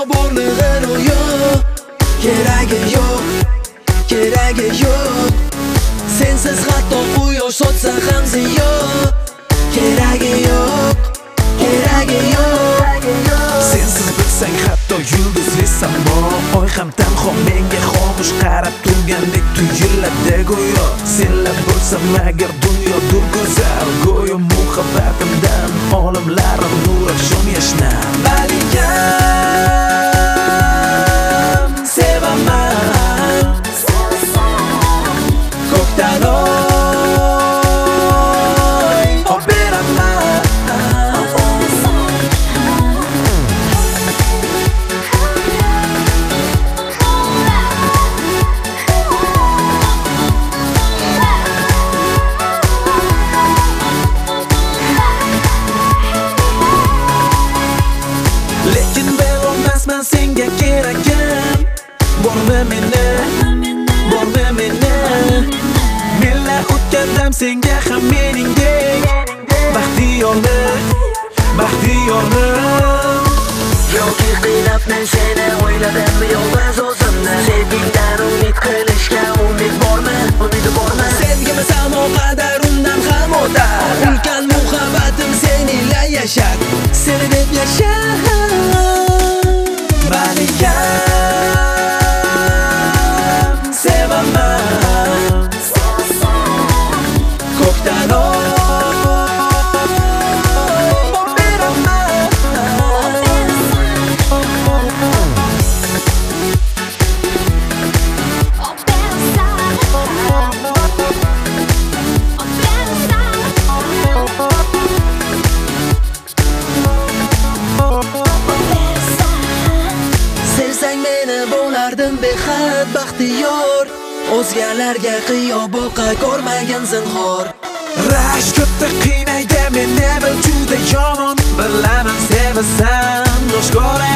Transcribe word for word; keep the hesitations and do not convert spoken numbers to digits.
borlig'i ro'yo. Keragi yo'q, keragi yo'q. Sensiz hatto quyosh sochsa ham ziyon. Keragi yo'q, keragi yo'q. Sensiz bilsang hatto yulduzli samo, oy ham tanho menga xomush qarab turgandek tuyuladi go'yo. Senlar bo'lsam agar dunyo dur go'zal, go'yo muhabbatimdan olamlarim nur afshon yashnar. Malikam, sevaman ko'kdan oy olib beraman. Lekin bilolmasman senga keragan. Bormi meni, bormi meni. Menlar o'tgandim senga ham meningdek. Baxtiyorlik, baxtiyorlik. Yoki qiynab men seni o'yladim yolg'iz o'zimni. Sevgingdan umid qilishga umid bormi, umid bormi? Sevgimiz samo qadar undan ham o'tar. Ulkan muhabbatim seninla yashar, seni deb yashar. Malikam, sevaman ko'kdan olib beraman. Sevsang meni bo'lardim behad baxtiyor. O'zgalarga qiyo boqa ko'rmagin zinhor. Rash ko'pda qiynaydi meni bil juda yomon. Bilaman sevasan oshkora